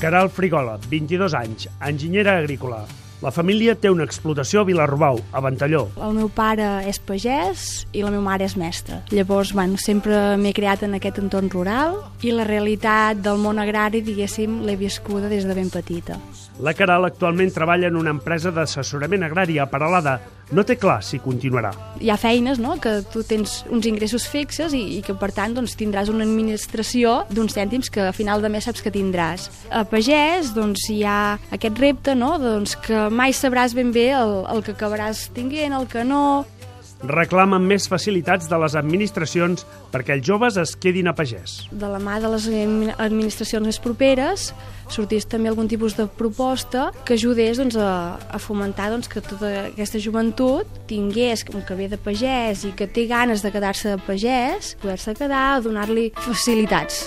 Queralt Frigola, 22 anys, enginyera agrícola. La família té una explotació a Vilarrobau, a Ventalló. El meu pare és pagès i la meva mare és mestra. Llavors, sempre m'he creat en aquest entorn rural i la realitat del món agrari, diguéssim, l'he viscuda des de ben petita. La Queralt actualment treballa en una empresa d'assessorament agrari a Peralada. No té clar si continuarà. Hi ha feines, no?, que tu tens uns ingressos fixes i que, per tant, tindràs una administració d'uns cèntims que a final de mes saps que tindràs. A pagès, hi ha aquest repte, no?, que mai sabràs ben bé el que acabaràs tinguent, el que no. Reclamen més facilitats de les administracions perquè els joves es quedin a pagès. De la mà de les administracions més properes sortís també algun tipus de proposta que ajudés a fomentar que tota aquesta joventut tingués que ve de pagès i que té ganes de quedar-se de pagès, poder-se quedar o donar-li facilitats.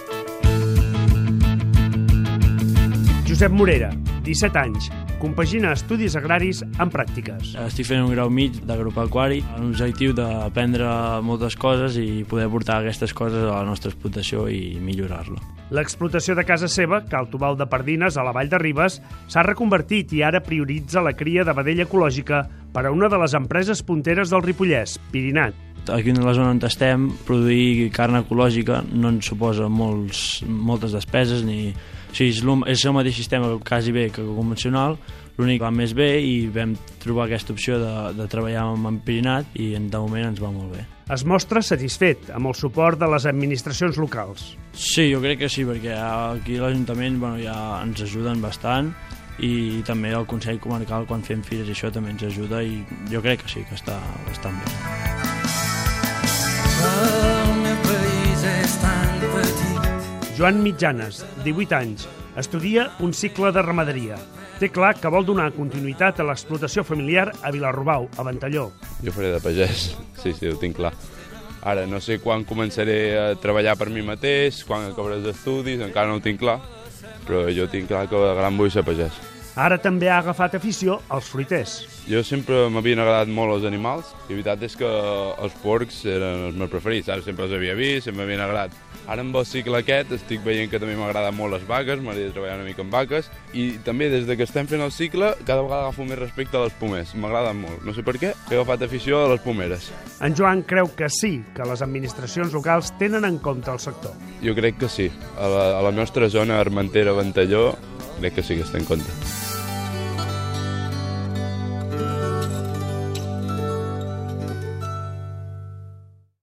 Josep Morera, 17 anys, compagina estudis agraris amb pràctiques. Estic fent un grau mig d'agropecuari amb l'objectiu d'aprendre moltes coses i poder portar aquestes coses a la nostra explotació i millorar-la. L'explotació de casa seva, Cal Tubal de Pardines, a la Vall de Ribes, s'ha reconvertit i ara prioritza la cria de vedella ecològica per a una de les empreses punteres del Ripollès, Pirinat. Aquí en la zona on estem, produir carn ecològica no ens suposa moltes despeses ni... O sigui, és el mateix sistema quasi bé que convencional, l'únic que va més bé i vam trobar aquesta opció de treballar amb Pirinat i de moment ens va molt bé. Es mostra satisfet amb el suport de les administracions locals. Sí, jo crec que sí, perquè aquí l'Ajuntament ja ens ajuden bastant i també el Consell Comarcal quan fem fires i això també ens ajuda i jo crec que sí, que està bastant bé. El meu país és tan petit. Joan Mitjanes, 18 anys, estudia un cicle de ramaderia. Té clar que vol donar continuïtat a l'explotació familiar a Vilarrobau, a Ventalló. Jo faré de pagès, sí, ho tinc clar. Ara no sé quan començaré a treballar per mi mateix, quan acabaré els estudis, encara no ho tinc clar, però jo tinc clar que de gran vull ser pagès. Ara també ha agafat afició als fruiters. Jo sempre m'havien agradat molt els animals i la veritat és que els porcs eren els meus preferits, sempre els havia vist, sempre m'havien agradat. Ara amb el cicle aquest estic veient que també m'agraden molt les vaques, m'agradaria treballar una mica amb vaques i també des que estem fent el cicle cada vegada agafo més respecte a les pomers, m'agraden molt. No sé per què, he agafat afició a les pomeres. En Joan creu que sí, que les administracions locals tenen en compte el sector. Jo crec que sí. A la nostra zona Armentera, Ventalló, crec que sí que està en compte.